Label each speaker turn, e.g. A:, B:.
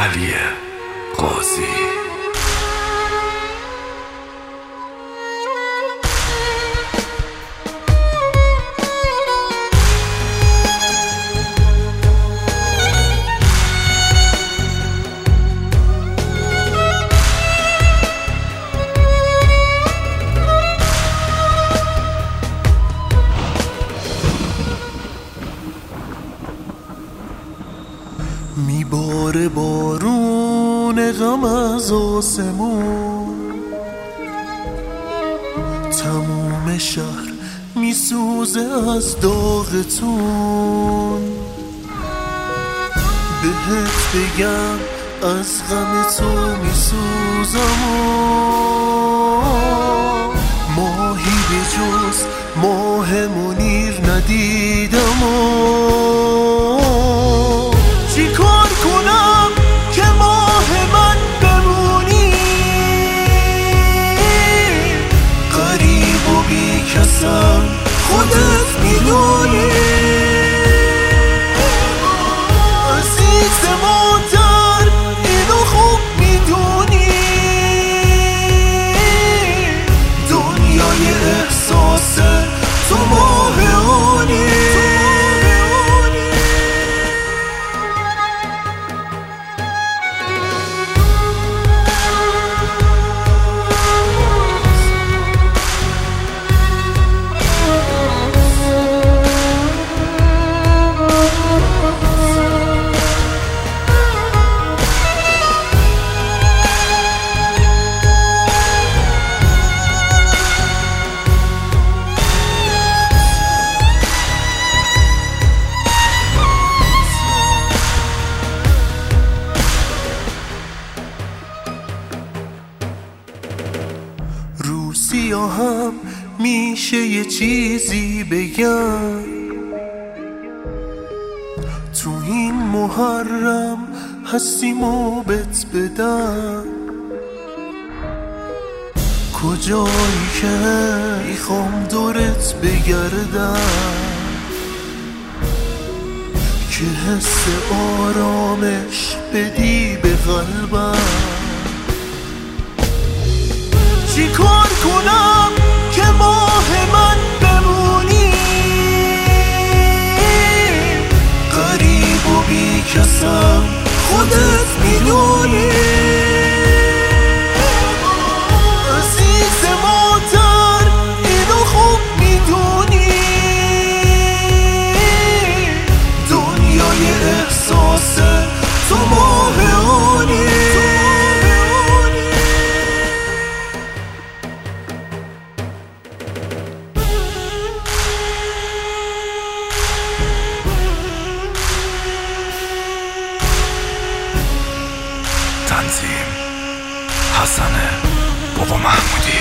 A: علی قاضی.
B: میباره بارون غم از آسمون، تموم شهر میسوزه از داغتون. بهت بگم از غم تو میسوزم و ماهی به جز ماه منیر ندیدم و چی کار کنم که ماه من بمونی؟ غریب و بی کسم خودت میدونی. عزیز مادر اینو خوب میدونی، دنیای احساس تو ماه اونی. سیاهم میشه یه چیزی بگم، تو این محرم هستیم و بت بدم. کجایی که میخوام دورت بگردم که حس آرامش بدی به قلبم. چی کار کنم که ماه من بمونی؟ غریب و بی کسم خودت میدونی. عزیز مادر اینو خوب میدونی، دنیای احساس تو ماه اونی.
A: تنظیم حسن بابا محمودی.